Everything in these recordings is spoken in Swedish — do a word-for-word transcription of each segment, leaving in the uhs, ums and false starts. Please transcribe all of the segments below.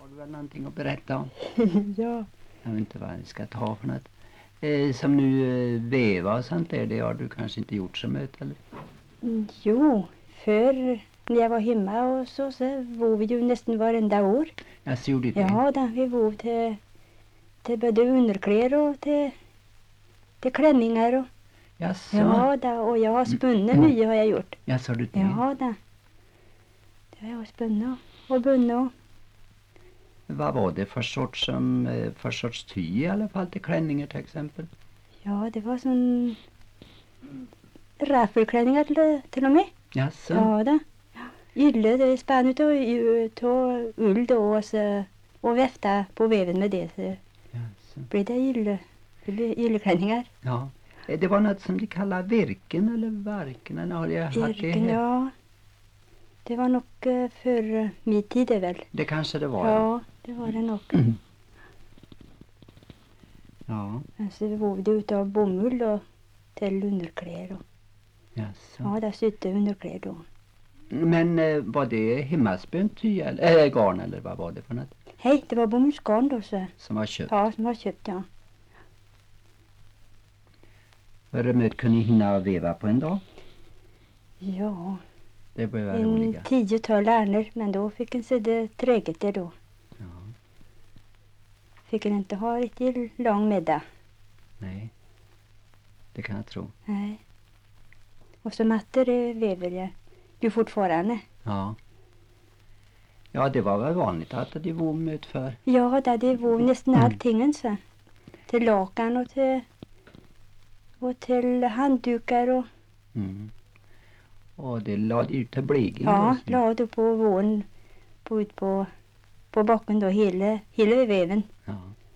Har du väl någonting att berätta om? Ja. Jag vet inte vad jag ska ta för något. Eh, som nu eh, veva och sånt där, det har du kanske inte gjort så mycket, eller? Mm, Jo, för när jag var hemma och så, så vov vi ju nästan varenda år. Jag så gjorde det. Ja, då, vi vov till, till både underkläder och till, till klänningar. Och, Jaså? ja, då, och jag har spunnit mycket har jag gjort. Jag sa du det? Ja, då. Det har jag spunnit och, och bunnit. Vad var det för sorts, som, eh, för sorts ty i alla fall till klänningar till exempel? Ja, det var sån raffelklänningar till, till och med. Jaså? Ja, då. Ylle, det är spann utav utav ull då och, så, och väfta på väven med det. Så Jaså. blir det ylle, det blir ylleklänningar. Ja. Eh, Det var något som de kallar virken eller varken, eller har jag hört det? Virken, ja. Det var nog eh, för min tid är väl. Det kanske det var. Ja, det var det nog. Ja. Alltså vi vovde utav bomull och till underkläder. Och, Jaså. ja, där sytte underkläder då. Men eh, var det hemmaspunt ty eller äh, garn eller vad var det för något Hej, det var bomullsgarn då så. som var köpt? Ja, som var köpt, ja. Hur mycket kunde ni hinna veva på en dag? Ja, Det blev väl en roliga. tiotal ärnor, men då fick en se det träget det då. Ja. Fick en inte ha riktigt lång middag. Nej. Det kan jag tro. Nej. Och så mattor det väver jag ju fortfarande. Ja. Ja, det var väl vanligt att de vov med för. Ja, där det var nästan allting så. Till lakan och till och till handdukar och Mm. Och det lade ut till bleging. ja, då, så- la du på våren på ut på på backen då hela hela väven. Ja.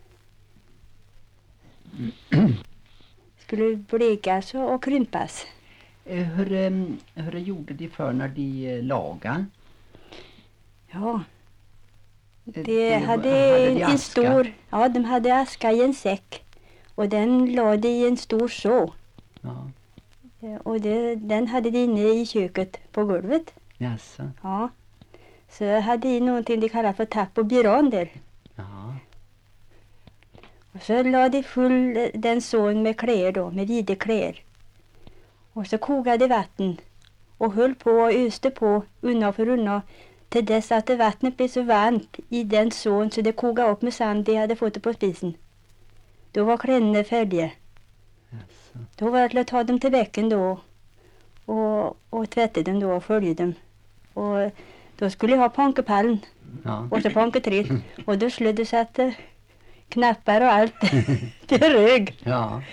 Skulle blekas och, och krympas. Eh, Hur, em, hur gjorde de för när de eh, lagade? Ja, Eh, det var- hade de en, en aska? stor, ja, de hade aska i en säck och den lade i en stor så. Ja. Eh, Och det, den hade de inne i köket på golvet. Jaså. Ja. Så jag hade i någonting de kallar för tapp och biran där. Ja. Och så lade de full eh, den sån med kläder då, med vida kläder. Och så kokade vatten och höll på och öste på unna för unna till dess att det vattnet blev så varmt i den sån så det kokade upp med sand de hade fått det på spisen. Då var kläderna färdiga. Jaså. Då var det till att ta dem till bäcken då och, och tvätta dem då och följa dem. Och då skulle jag ha pankepallen Ja. och så panketre och då skulle det sätta knappar och allt till rög. Ja.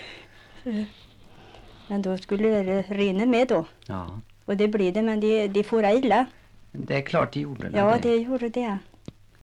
Men då skulle det rinna med då. Ja. Och det blir det, men det, det får illa. Det är klart de gjorde det. Ja, det gjorde det.